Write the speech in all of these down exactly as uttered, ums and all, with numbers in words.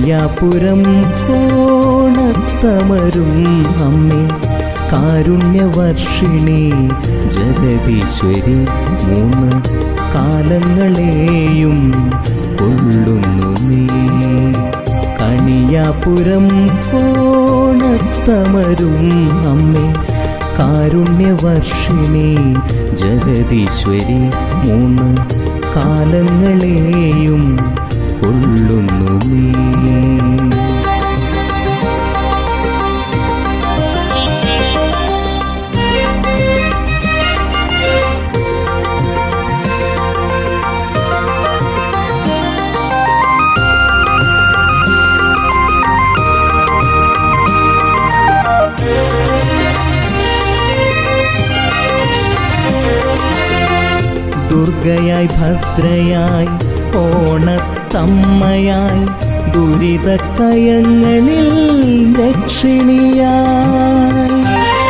കണിയാപുരം കോണത്തമരും അമ്മേ കാരുണ്യവർഷിണി ജഗദീശ്വരി മൂന്ന് കാലങ്ങളെയും കൊള്ളുന്നു നീ. കണിയാപുരം കോണത്തമരും അമ്മേ കാരുണ്യവർഷിണി ജഗദീശ്വരി മൂന്ന് കാലങ്ങളെയും കൊള്ളുന്നു നീ. ദുർഗയായി ഭദ്രയായി ഓണത്തമ്മയായി ദുരിതക്കയങ്ങളിൽ ദക്ഷിണിയായി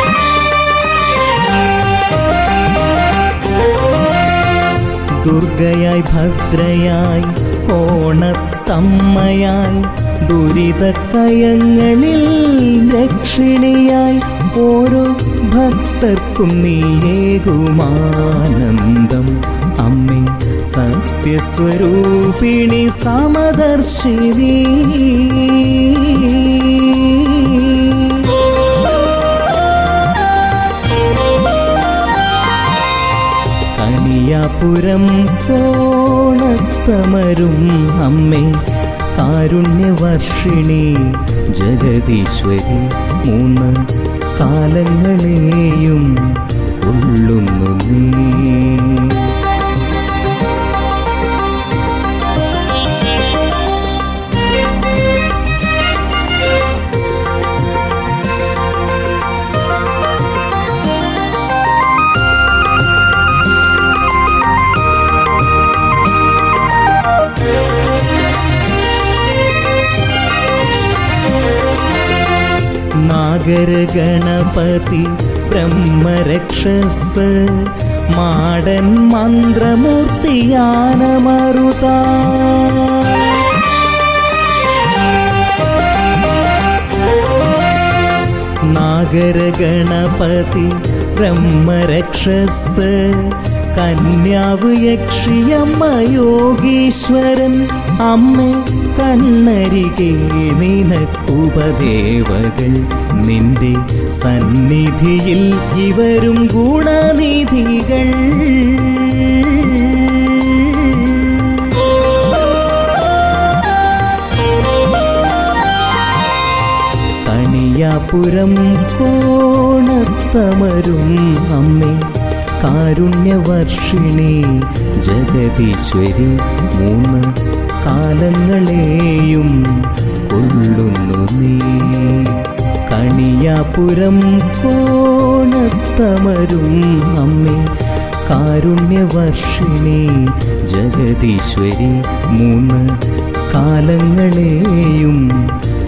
ദുർഗയായി ഭദ്രയായി ഓണത്തമ്മയായി ദുരിതക്കയങ്ങളിൽ ദക്ഷിണിയായി ഓരോ ഭക്തർക്കും നീയേകുമാനന്ദം അമ്മേ സത്യസ്വരൂപിണി സമദർശിനി. കണിയാപുരം കോണത്തമരും അമ്മേ കാരുണ്യവർഷിണി ജഗദീശ്വരി മൂന്ന് കാലങ്ങളെയും കൊള്ളുന്നു നീ. നാഗരഗണപതി ബ്രഹ്മരക്ഷസ് മാടൻ മന്ത്രമൂർത്തിയാനമരുത നാഗരഗണപതി ബ്രഹ്മരക്ഷസ് കന്യാവ് യക്ഷിയമ്മ യോഗീശ്വരൻ അമ്മേ കണ്ണരികെ നിനക്കുപദേവകൾ നിന്റെ സന്നിധിയിൽ ഇവരും ഗുണനിധികൾ. കണിയാപുരം കോണത്തമരും അമ്മേ കാരുണ്യവർഷിണി ജഗദീശ്വരി മൂന്ന് കാലങ്ങളെയും കൊള്ളുന്നു നീ. കണിയാപുരം കോണത്തമരും അമ്മേ കാരുണ്യവർഷിണി ജഗദീശ്വരി മൂന്ന് കാലങ്ങളെയും